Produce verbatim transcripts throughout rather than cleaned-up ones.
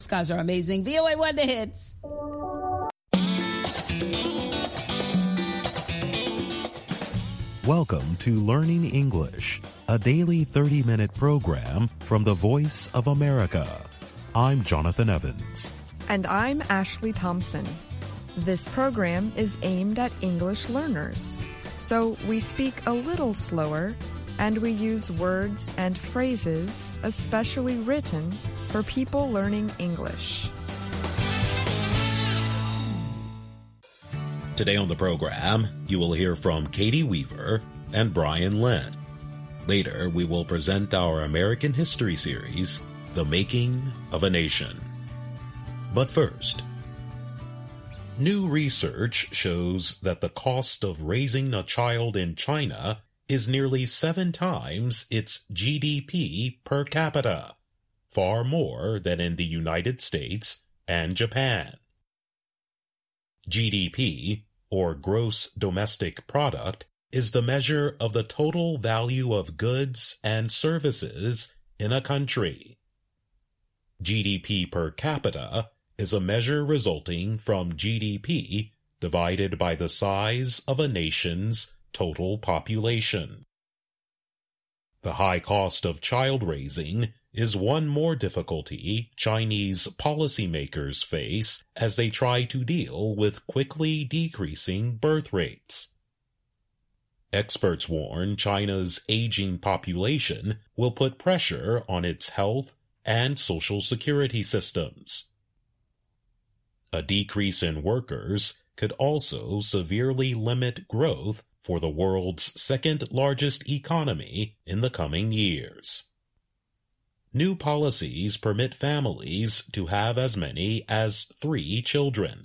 Those guys are amazing. V O A One The Hits. Welcome to Learning English, a daily thirty-minute program from the Voice of America. I'm Jonathan Evans. And I'm Ashley Thompson. This program is aimed at English learners, so we speak a little slower and we use words and phrases especially written for people learning English. Today on the program, you will hear from Katie Weaver and Brian Lynn. Later, we will present our American history series, The Making of a Nation. But first, new research shows that the cost of raising a child in China is nearly seven times its G D P per capita, far more than in the United States and Japan. G D P, or Gross Domestic Product, is the measure of the total value of goods and services in a country. G D P per capita is a measure resulting from G D P divided by the size of a nation's total population. The high cost of child raising is one more difficulty Chinese policymakers face as they try to deal with quickly decreasing birth rates. Experts warn China's aging population will put pressure on its health and social security systems. A decrease in workers could also severely limit growth for the world's second-largest economy in the coming years. New policies permit families to have as many as three children.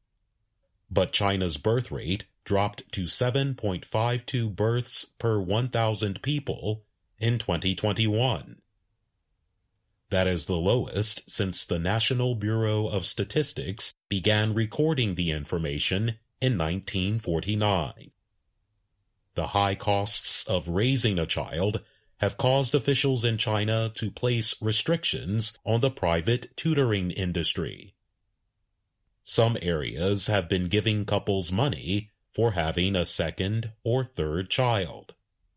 But China's birth rate dropped to seven point five two births per one thousand people in twenty twenty-one. That is the lowest since the National Bureau of Statistics began recording the information in nineteen forty-nine. The high costs of raising a child have caused officials in China to place restrictions on the private tutoring industry. Some areas have been giving couples money for having a second or third child.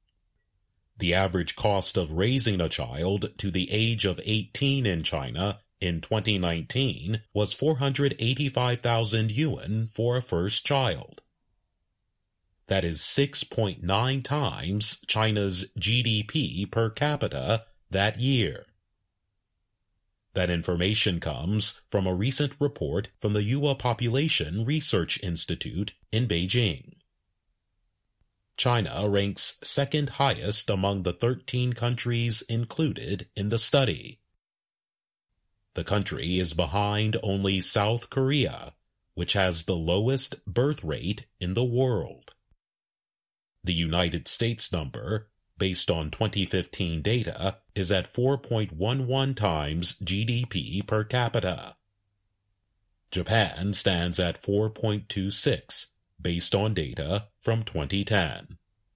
The average cost of raising a child to the age of eighteen in China in twenty nineteen was four hundred eighty-five thousand yuan for a first child. That is six point nine times China's G D P per capita that year. That information comes from a recent report from the Yua Population Research Institute in Beijing. China ranks second highest among the thirteen countries included in the study. The country is behind only South Korea, which has the lowest birth rate in the world. The United States number, based on twenty fifteen data, is at four point one one times G D P per capita. Japan stands at four point two six, based on data from twenty ten.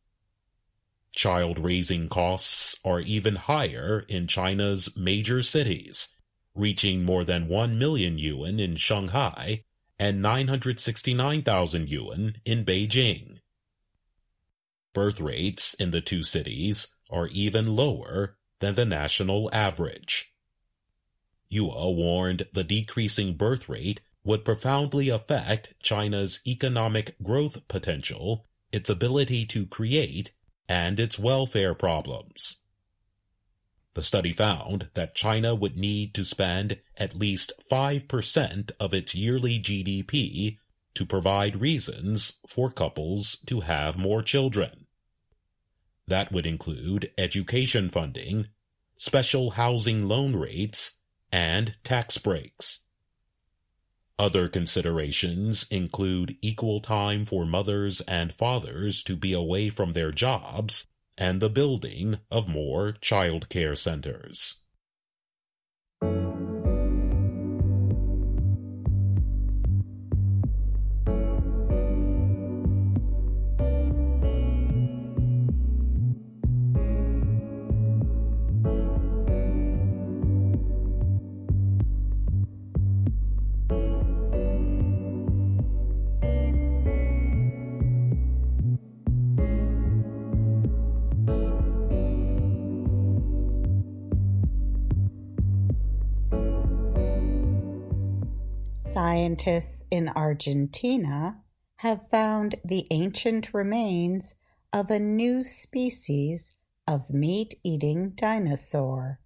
Child-raising costs are even higher in China's major cities, reaching more than one million yuan in Shanghai and nine hundred sixty-nine thousand yuan in Beijing. Birth rates in the two cities are even lower than the national average. Yua warned the decreasing birth rate would profoundly affect China's economic growth potential, its ability to create, and its welfare problems. The study found that China would need to spend at least five percent of its yearly G D P to provide reasons for couples to have more children. That would include education funding, special housing loan rates, and tax breaks. Other considerations include equal time for mothers and fathers to be away from their jobs and the building of more child care centers. Scientists in Argentina have found the ancient remains of a new species of meat-eating dinosaur.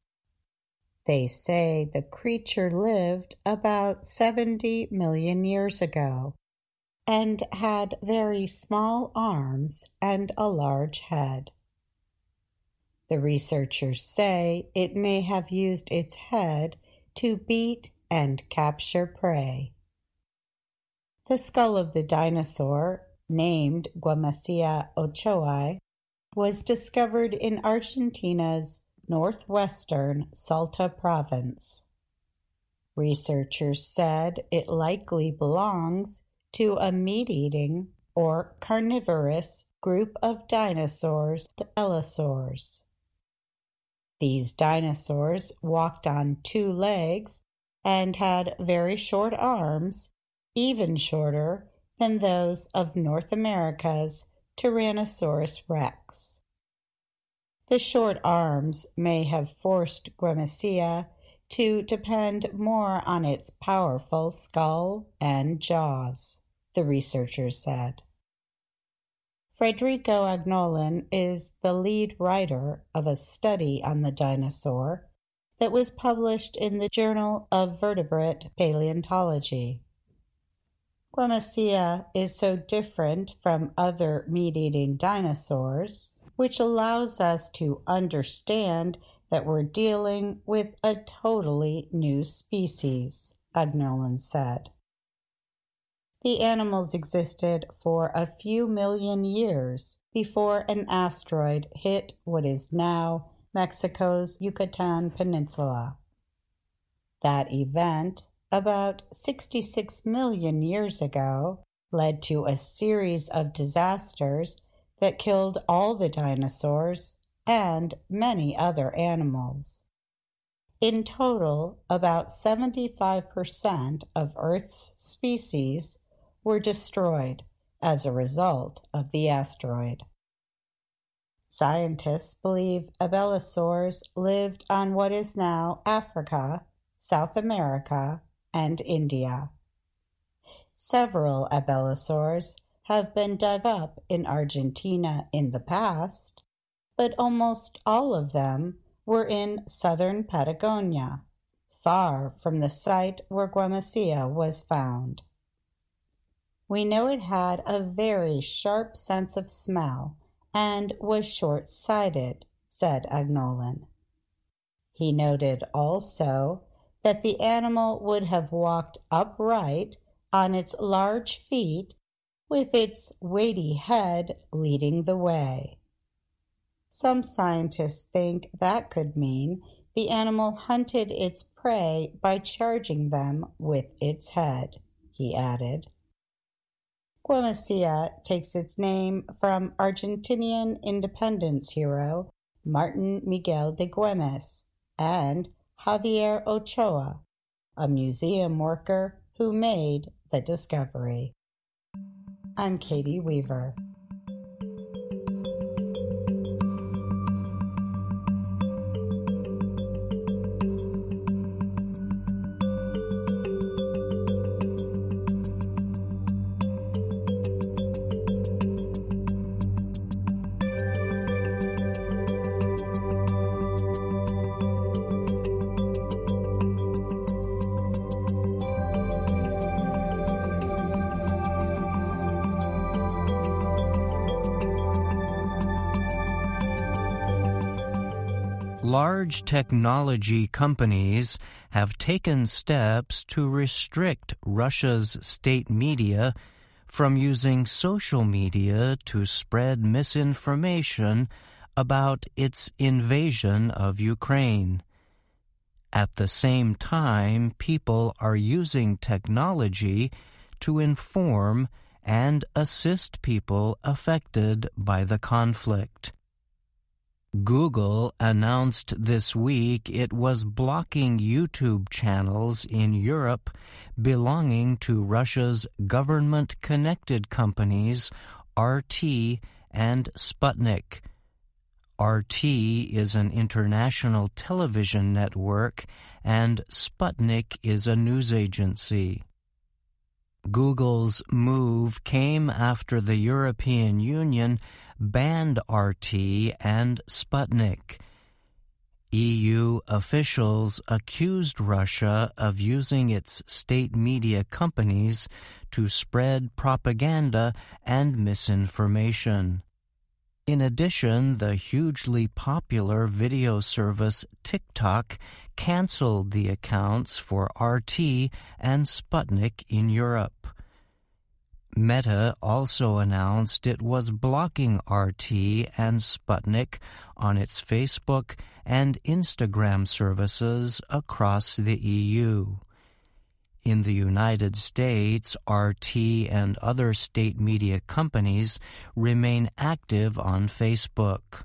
They say the creature lived about seventy million years ago and had very small arms and a large head. The researchers say it may have used its head to beat and capture prey. The skull of the dinosaur, named Guamacea ochoai, was discovered in Argentina's northwestern Salta province. Researchers said it likely belongs to a meat-eating or carnivorous group of dinosaurs, the belosaurs. These dinosaurs walked on two legs and had very short arms, even shorter than those of North America's Tyrannosaurus rex. The short arms may have forced Guamacea to depend more on its powerful skull and jaws, the researchers said. Federico Agnolin is the lead writer of a study on the dinosaur that was published in the Journal of Vertebrate Paleontology. Guamacea is so different from other meat-eating dinosaurs, which allows us to understand that we're dealing with a totally new species, Agnolin said. The animals existed for a few million years before an asteroid hit what is now Mexico's Yucatan Peninsula. That event, about sixty-six million years ago, led to a series of disasters that killed all the dinosaurs and many other animals. In total, about seventy-five percent of Earth's species were destroyed as a result of the asteroid. Scientists believe abelisaurs lived on what is now Africa, South America, and India. Several abelisaurs have been dug up in Argentina in the past, but almost all of them were in southern Patagonia, far from the site where Guamacea was found. We know it had a very sharp sense of smell and was short-sighted, said Agnolin. He noted also that the animal would have walked upright on its large feet with its weighty head leading the way. Some scientists think that could mean the animal hunted its prey by charging them with its head, he added. Guamacea takes its name from Argentinian independence hero Martin Miguel de Güemes and Javier Ochoa, a museum worker who made the discovery. I'm Katie Weaver. Large technology companies have taken steps to restrict Russia's state media from using social media to spread misinformation about its invasion of Ukraine. At the same time, people are using technology to inform and assist people affected by the conflict. Google announced this week it was blocking YouTube channels in Europe belonging to Russia's government-connected companies R T and Sputnik. R T is an international television network, and Sputnik is a news agency. Google's move came after the European Union banned R T and Sputnik. E U officials accused Russia of using its state media companies to spread propaganda and misinformation. In addition, the hugely popular video service TikTok canceled the accounts for R T and Sputnik in Europe. Meta also announced it was blocking R T and Sputnik on its Facebook and Instagram services across the E U. In the United States, R T and other state media companies remain active on Facebook.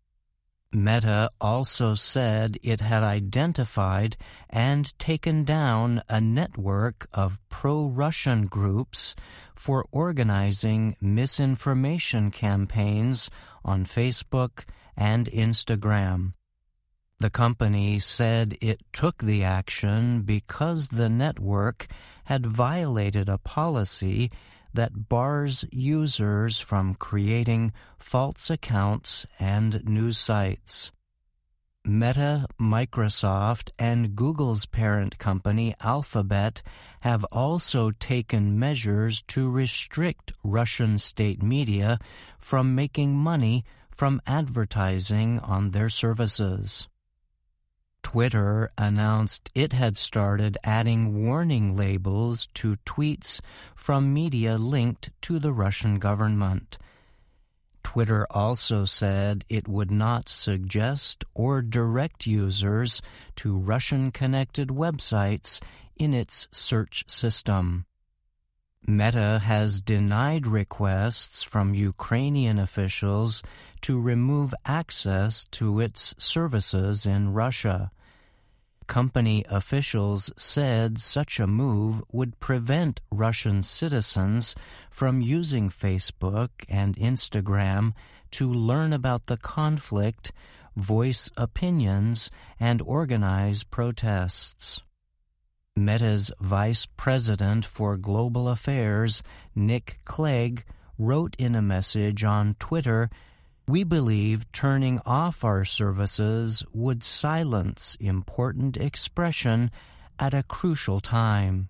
Meta also said it had identified and taken down a network of pro-Russian groups for organizing misinformation campaigns on Facebook and Instagram. The company said it took the action because the network had violated a policy that bars users from creating false accounts and news sites. Meta, Microsoft, and Google's parent company Alphabet have also taken measures to restrict Russian state media from making money from advertising on their services. Twitter announced it had started adding warning labels to tweets from media linked to the Russian government. Twitter also said it would not suggest or direct users to Russian-connected websites in its search system. Meta has denied requests from Ukrainian officials to remove access to its services in Russia. Company officials said such a move would prevent Russian citizens from using Facebook and Instagram to learn about the conflict, voice opinions, and organize protests. Meta's Vice President for Global Affairs, Nick Clegg, wrote in a message on Twitter, "We believe turning off our services would silence important expression at a crucial time."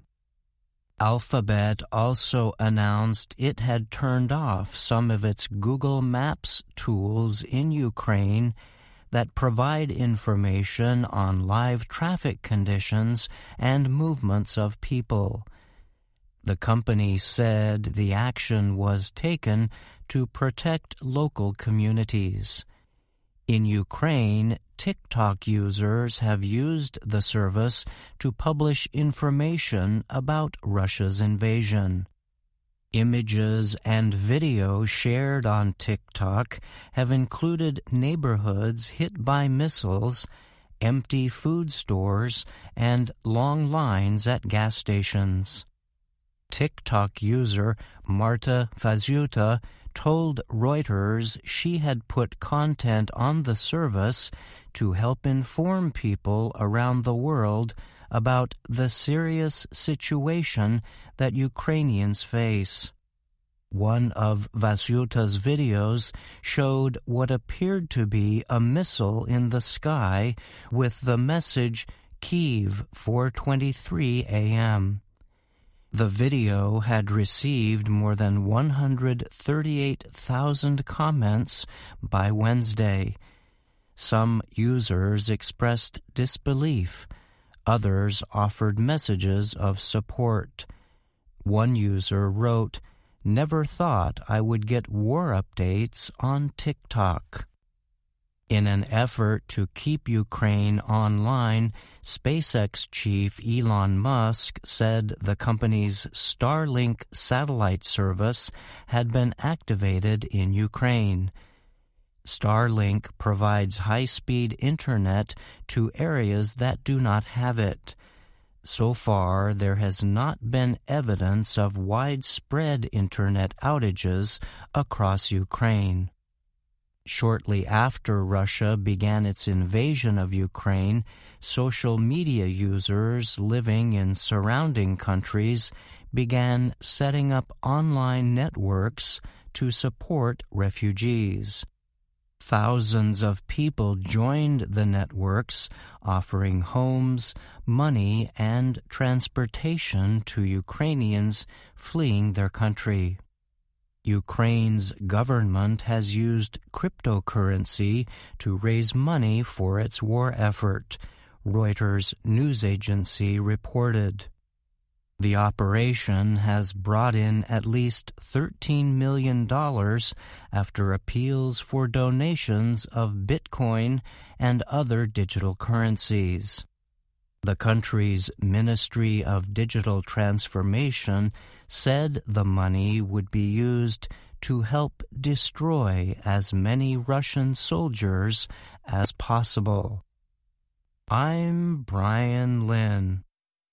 Alphabet also announced it had turned off some of its Google Maps tools in Ukraine that provide information on live traffic conditions and movements of people. The company said the action was taken to protect local communities. In Ukraine, TikTok users have used the service to publish information about Russia's invasion. Images and video shared on TikTok have included neighborhoods hit by missiles, empty food stores, and long lines at gas stations. TikTok user Marta Fazuta told Reuters she had put content on the service to help inform people around the world about the serious situation that Ukrainians face. One of Vasuta's videos showed what appeared to be a missile in the sky with the message Kyiv four twenty-three a m The video had received more than one hundred thirty-eight thousand comments by Wednesday. Some users expressed disbelief. Others offered messages of support. One user wrote, "Never thought I would get war updates on TikTok." In an effort to keep Ukraine online, SpaceX chief Elon Musk said the company's Starlink satellite service had been activated in Ukraine. Starlink provides high-speed internet to areas that do not have it. So far, there has not been evidence of widespread internet outages across Ukraine. Shortly after Russia began its invasion of Ukraine, social media users living in surrounding countries began setting up online networks to support refugees. Thousands of people joined the networks, offering homes, money, and transportation to Ukrainians fleeing their country. Ukraine's government has used cryptocurrency to raise money for its war effort, Reuters news agency reported. The operation has brought in at least thirteen million dollars after appeals for donations of Bitcoin and other digital currencies. The country's Ministry of Digital Transformation said the money would be used to help destroy as many Russian soldiers as possible. I'm Brian Lynn.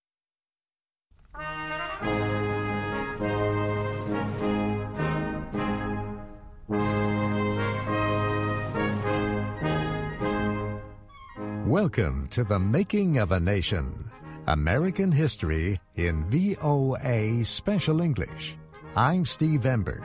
Welcome to The Making of a Nation, American History in V O A Special English. I'm Steve Ember.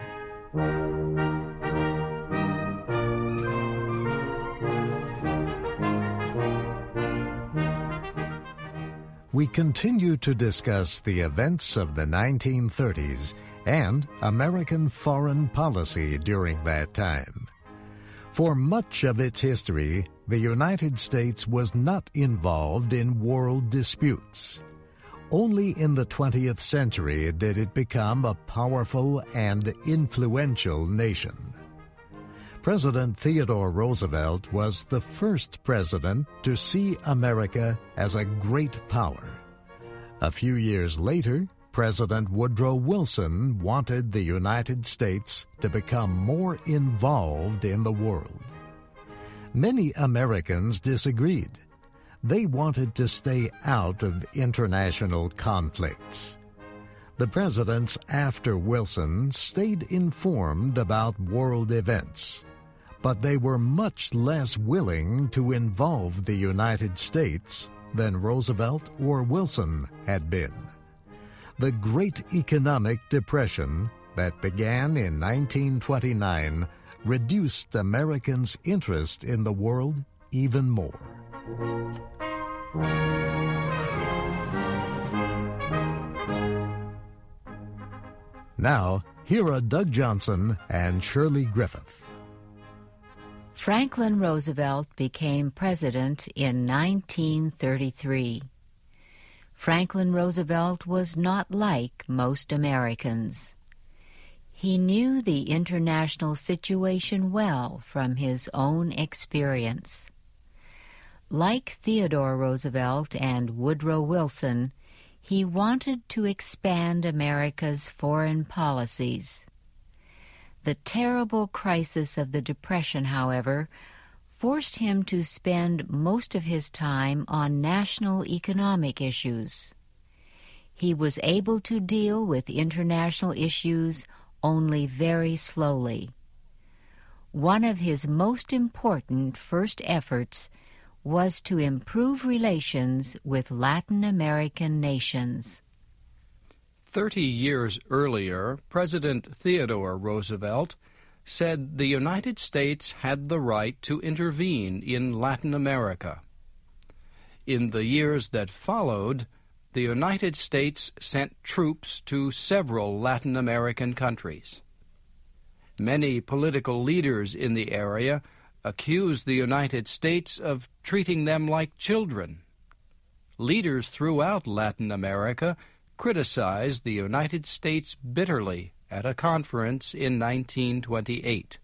We continue to discuss the events of the nineteen thirties and American foreign policy during that time. For much of its history, the United States was not involved in world disputes. Only in the twentieth century did it become a powerful and influential nation. President Theodore Roosevelt was the first president to see America as a great power. A few years later, President Woodrow Wilson wanted the United States to become more involved in the world. Many Americans disagreed. They wanted to stay out of international conflicts. The presidents after Wilson stayed informed about world events, but they were much less willing to involve the United States than Roosevelt or Wilson had been. The Great Economic Depression that began in nineteen twenty-nine reduced Americans' interest in the world even more. Now, here are Doug Johnson and Shirley Griffith. Franklin Roosevelt became president in nineteen thirty-three. Franklin Roosevelt was not like most Americans. He knew the international situation well from his own experience. Like Theodore Roosevelt and Woodrow Wilson, he wanted to expand America's foreign policies. The terrible crisis of the Depression, however, forced him to spend most of his time on national economic issues. He was able to deal with international issues only very slowly. One of his most important first efforts was to improve relations with Latin American nations. Thirty years earlier, President Theodore Roosevelt said the United States had the right to intervene in Latin America. In the years that followed, the United States sent troops to several Latin American countries. Many political leaders in the area accused the United States of treating them like children. Leaders throughout Latin America criticized the United States bitterly at a conference in nineteen twenty-eight.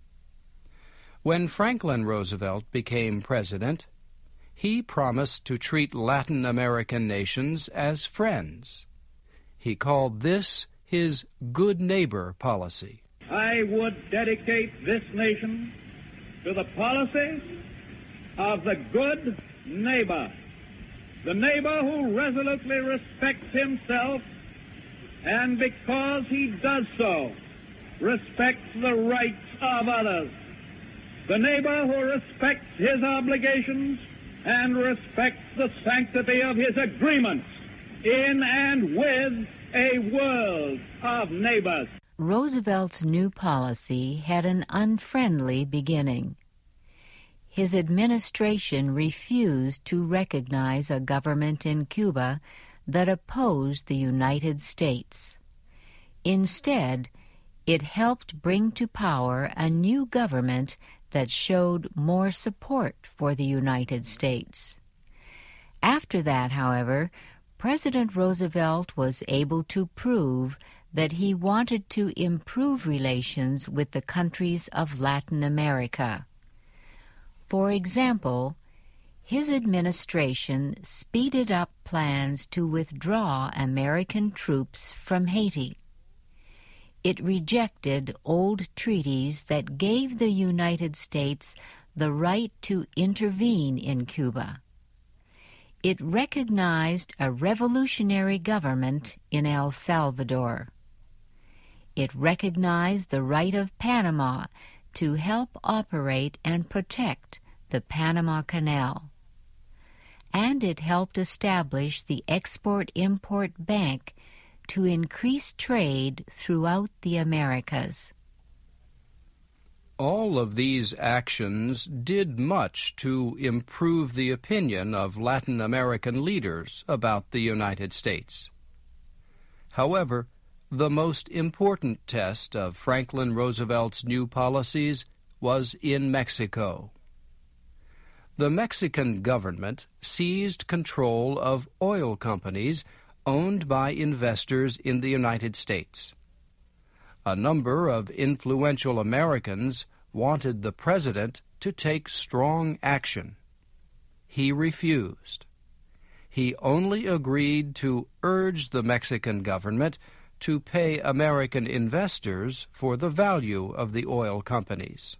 When Franklin Roosevelt became president, he promised to treat Latin American nations as friends. He called this his good neighbor policy. I would dedicate this nation to the policy of the good neighbor, the neighbor who resolutely respects himself and, because he does so, respects the rights of others. the neighbor who respects his obligations and respects the sanctity of his agreements in and with a world of neighbors. Roosevelt's new policy had an unfriendly beginning. His administration refused to recognize a government in Cuba that opposed the United States. Instead, it helped bring to power a new government that showed more support for the United States. After that, however, President Roosevelt was able to prove that he wanted to improve relations with the countries of Latin America. For example, his administration speeded up plans to withdraw American troops from Haiti. It rejected old treaties that gave the United States the right to intervene in Cuba. It recognized a revolutionary government in El Salvador. It recognized the right of Panama to help operate and protect the Panama Canal. And it helped establish the Export-Import Bank to increase trade throughout the Americas. All of these actions did much to improve the opinion of Latin American leaders about the United States. However, the most important test of Franklin Roosevelt's new policies was in Mexico. The Mexican government seized control of oil companies owned by investors in the United States. A number of influential Americans wanted the president to take strong action. He refused. He only agreed to urge the Mexican government to pay American investors for the value of the oil companies.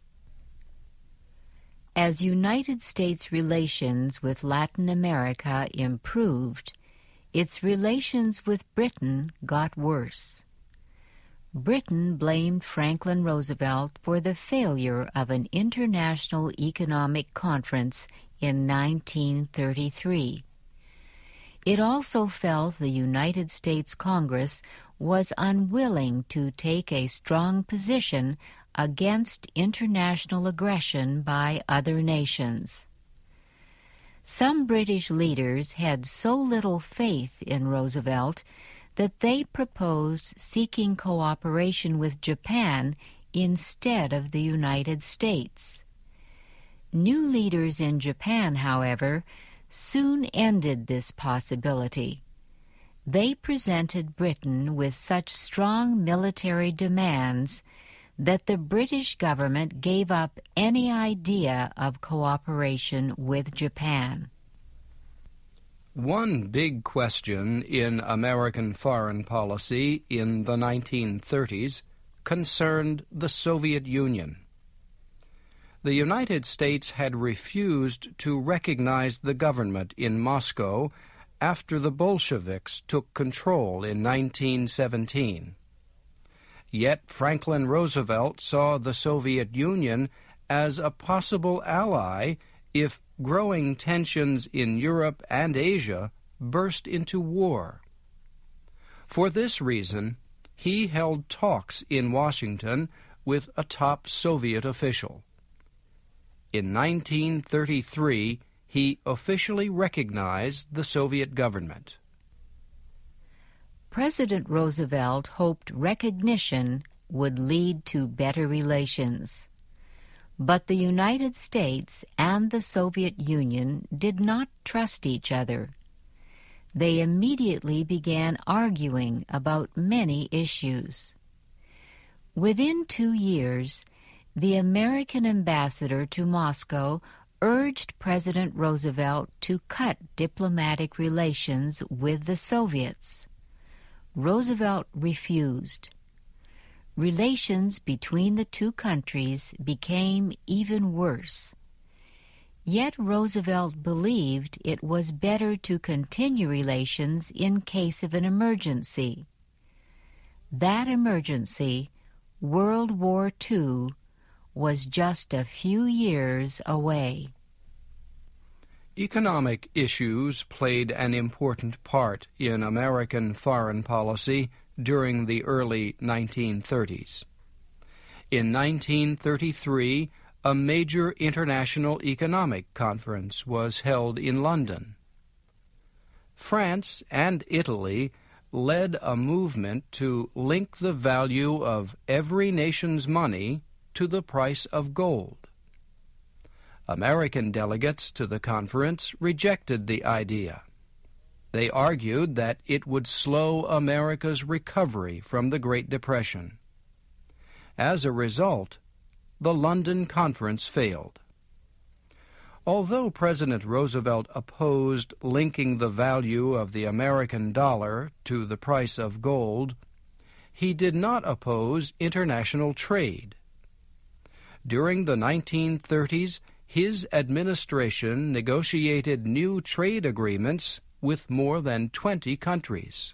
As United States relations with Latin America improved, its relations with Britain got worse. Britain blamed Franklin Roosevelt for the failure of an international economic conference in nineteen thirty-three. It also felt the United States Congress was unwilling to take a strong position against international aggression by other nations. Some British leaders had so little faith in Roosevelt that they proposed seeking cooperation with Japan instead of the United States. New leaders in Japan, however, soon ended this possibility. They presented Britain with such strong military demands that the British government gave up any idea of cooperation with Japan. One big question in American foreign policy in the nineteen thirties concerned the Soviet Union. The United States had refused to recognize the government in Moscow after the Bolsheviks took control in nineteen seventeen. Yet Franklin Roosevelt saw the Soviet Union as a possible ally if growing tensions in Europe and Asia burst into war. For this reason, he held talks in Washington with a top Soviet official. In nineteen thirty-three, he officially recognized the Soviet government. President Roosevelt hoped recognition would lead to better relations. But the United States and the Soviet Union did not trust each other. They immediately began arguing about many issues. Within two years, the American ambassador to Moscow urged President Roosevelt to cut diplomatic relations with the Soviets. Roosevelt refused. Relations between the two countries became even worse. Yet Roosevelt believed it was better to continue relations in case of an emergency. That emergency, World War Two, was just a few years away. Economic issues played an important part in American foreign policy during the early nineteen thirties. In nineteen thirty-three, a major international economic conference was held in London. France and Italy led a movement to link the value of every nation's money to the price of gold. American delegates to the conference rejected the idea. They argued that it would slow America's recovery from the Great Depression. As a result, the London Conference failed. Although President Roosevelt opposed linking the value of the American dollar to the price of gold, he did not oppose international trade. During the nineteen thirties, his administration negotiated new trade agreements with more than twenty countries.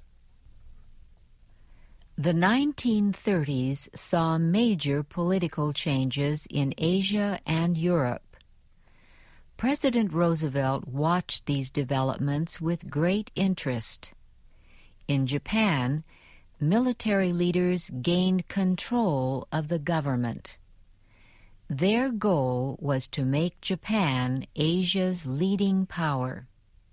The nineteen thirties saw major political changes in Asia and Europe. President Roosevelt watched these developments with great interest. In Japan, military leaders gained control of the government. Their goal was to make Japan Asia's leading power.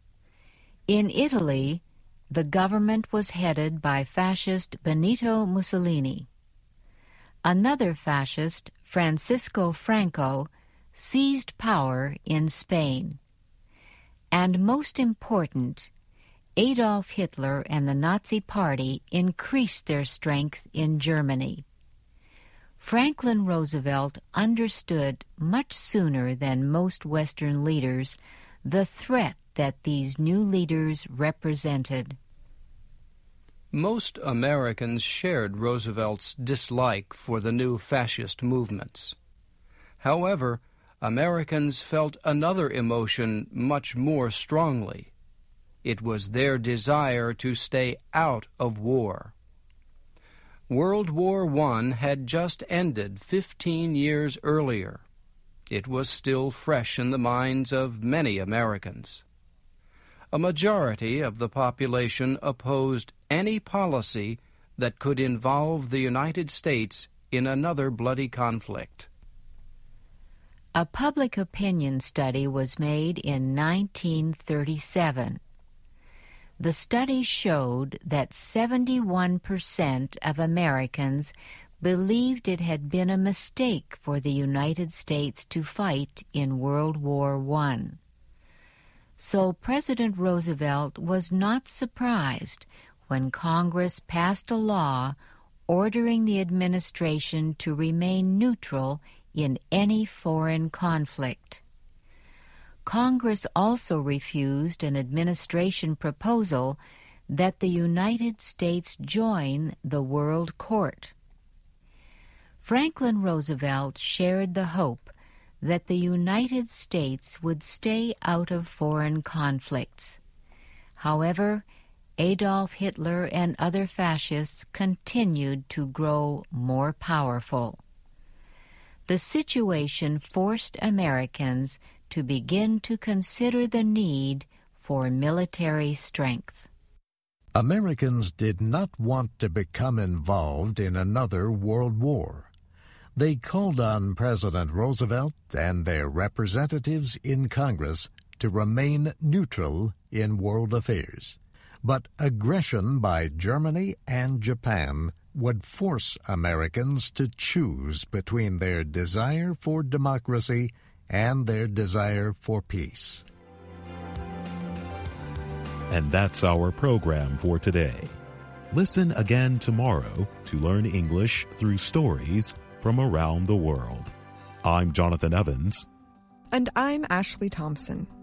In Italy, the government was headed by fascist Benito Mussolini. Another fascist, Francisco Franco, seized power in Spain. And most important, Adolf Hitler and the Nazi Party increased their strength in Germany. Franklin Roosevelt understood much sooner than most Western leaders the threat that these new leaders represented. Most Americans shared Roosevelt's dislike for the new fascist movements. However, Americans felt another emotion much more strongly. It was their desire to stay out of war. World War One had just ended fifteen years earlier. It was still fresh in the minds of many Americans. A majority of the population opposed any policy that could involve the United States in another bloody conflict. A public opinion study was made in nineteen thirty-seven. The study showed that seventy-one percent of Americans believed it had been a mistake for the United States to fight in World War One. So President Roosevelt was not surprised when Congress passed a law ordering the administration to remain neutral in any foreign conflict. Congress also refused an administration proposal that the United States join the World Court. Franklin Roosevelt shared the hope that the United States would stay out of foreign conflicts. However, Adolf Hitler and other fascists continued to grow more powerful. The situation forced Americans to begin to consider the need for military strength. Americans did not want to become involved in another world war. They called on President Roosevelt and their representatives in Congress to remain neutral in world affairs. But aggression by Germany and Japan would force Americans to choose between their desire for democracy and their desire for peace. And that's our program for today. Listen again tomorrow to learn English through stories from around the world. I'm Jonathan Evans. And I'm Ashley Thompson.